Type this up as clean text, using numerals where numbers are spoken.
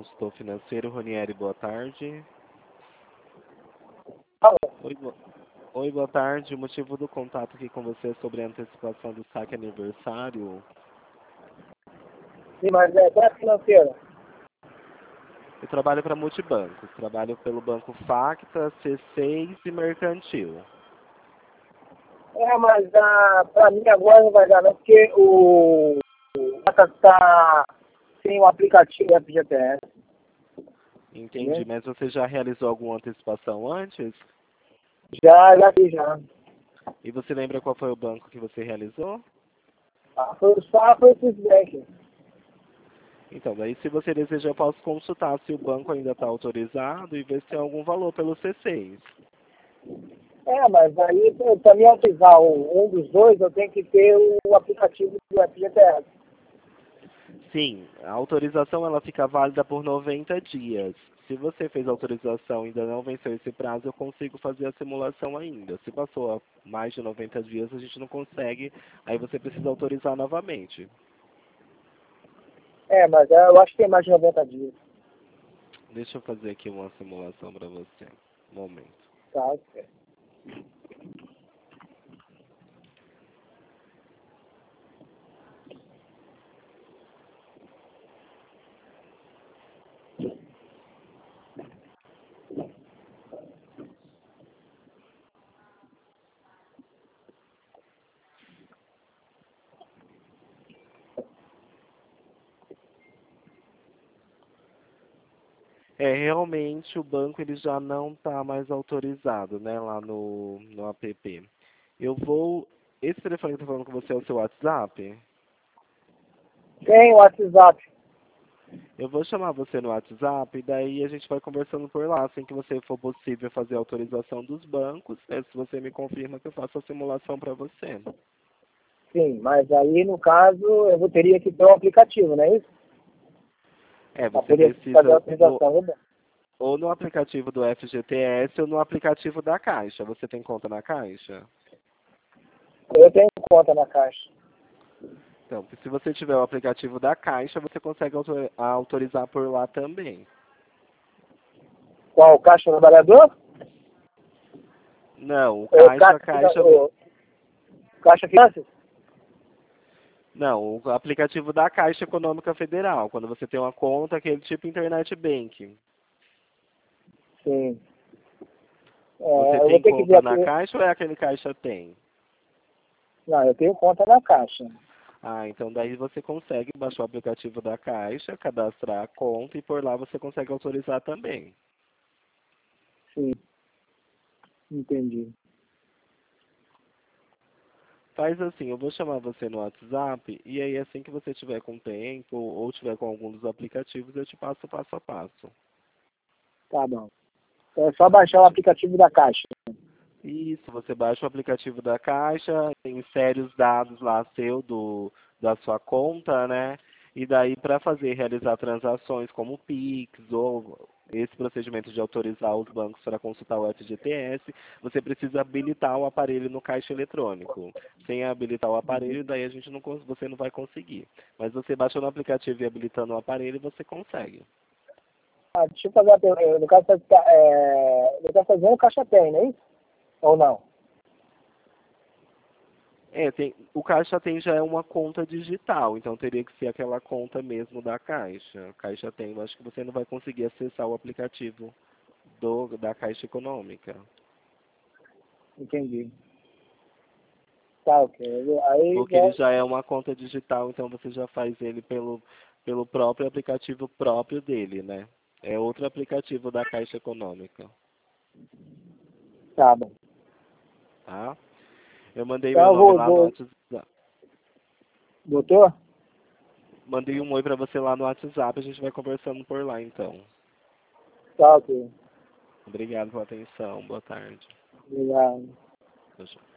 consultor financeiro, Ronieri, boa tarde. Alô? Oi, boa tarde. O motivo do contato aqui com você é sobre a antecipação do saque aniversário. Sim, mas é para financeira. Eu trabalho para multibancos. Trabalho pelo Banco Facta, C6 e Mercantil. Mas para mim agora não vai dar não, porque o está sem o aplicativo FGTS. Entendi, mas você já realizou alguma antecipação antes? Já fiz já. E você lembra qual foi o banco que você realizou? Foi o Citibank. Então, daí se você deseja, eu posso consultar se o banco ainda está autorizado e ver se tem algum valor pelo C6. Mas aí para me autorizar um dos dois, eu tenho que ter o aplicativo do FGTS. Sim, a autorização ela fica válida por 90 dias. Se você fez a autorização e ainda não venceu esse prazo, eu consigo fazer a simulação ainda. Se passou mais de 90 dias, a gente não consegue, aí você precisa autorizar novamente. Mas eu acho que tem mais de 90 dias. Deixa eu fazer aqui uma simulação para você. Um momento. Tá, ok. Realmente o banco ele já não está mais autorizado, né, lá no app. Esse telefone que eu tô falando com você é o seu WhatsApp? Tem o WhatsApp. Eu vou chamar você no WhatsApp e daí a gente vai conversando por lá, assim que você for possível fazer a autorização dos bancos, se você me confirma que eu faço a simulação para você. Sim, mas aí no caso eu teria que ter um aplicativo, não é isso? Você teria que fazer a precisa autorização. ou no aplicativo do FGTS ou no aplicativo da Caixa. Você tem conta na Caixa? Eu tenho conta na Caixa. Então, se você tiver o aplicativo da Caixa, você consegue autorizar por lá também. Qual? Caixa Trabalhador? Não, o Caixa... Caixa Finanças? Não, o aplicativo da Caixa Econômica Federal, quando você tem uma conta, aquele tipo Internet Banking. Sim. Você eu tem vou ter que ver conta na aqui. Caixa ou é aquele Caixa tem? Não, eu tenho conta na Caixa. Então daí você consegue baixar o aplicativo da Caixa, cadastrar a conta e por lá você consegue autorizar também. Sim. Entendi. Faz assim, eu vou chamar você no WhatsApp e aí assim que você tiver com tempo ou tiver com algum dos aplicativos, eu te passo passo a passo. Tá bom. É só baixar o aplicativo da Caixa. Isso, você baixa o aplicativo da Caixa, insere os dados lá da sua conta, né? E daí para realizar transações como Pix ou esse procedimento de autorizar os bancos para consultar o FGTS, você precisa habilitar o aparelho no caixa eletrônico. Sem habilitar o aparelho, daí você não vai conseguir. Mas você baixa no aplicativo e habilitando o aparelho, você consegue. Deixa eu fazer uma pergunta. No caso, você está fazendo o Caixa Tem, não é isso? Ou não? O Caixa Tem já é uma conta digital, então teria que ser aquela conta mesmo da Caixa. Caixa Tem, eu acho que você não vai conseguir acessar o aplicativo da Caixa Econômica. Entendi. Tá, ok. Aí, Porque ele já é uma conta digital, então você já faz ele pelo próprio aplicativo próprio dele, né? É outro aplicativo da Caixa Econômica. tá bom. Tá? Eu mandei Então meu eu nome lá no WhatsApp. Doutor? Mandei um oi pra você lá no WhatsApp, a gente vai conversando por lá então. Tá, ok. Obrigado pela atenção, boa tarde. Obrigado. Tchau, tchau.